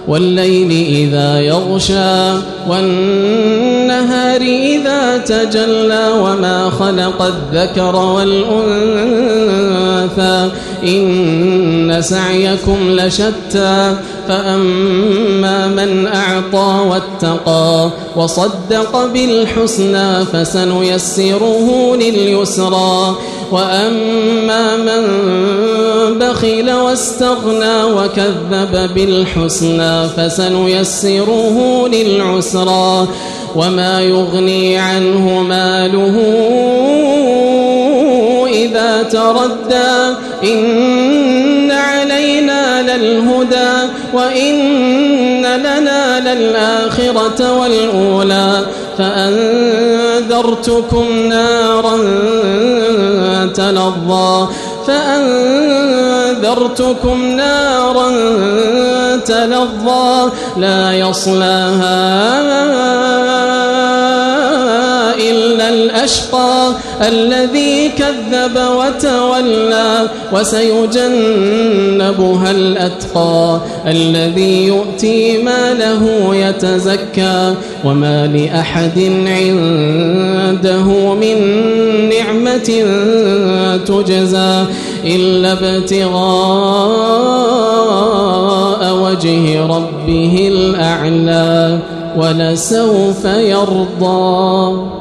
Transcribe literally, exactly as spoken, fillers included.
والليل إذا يغشى والنهار إذا تجلى وما خلق الذكر والأنثى إن سعيكم لشتى فأما من أعطى واتقى وصدق بالحسنى فسنيسره لليسرى وأما من بخل واستغنى وكذب بالحسنى فسنيسره للعسرى وما يغني عنه ماله إذا تردى إن علينا للهدى وإن لنا للآخرة والأولى فأنذرتكم نارا تلظى فأنذرتكم نارا تلظى لا يصلاها إلا الأشقى الذي كذب وتولى وسيجنبها الأتقى الذي يؤتي ماله يتزكى وما لأحد عنده من نعمة تجزى إلا ابتغاء وجه ربه الأعلى ولسوف يرضى.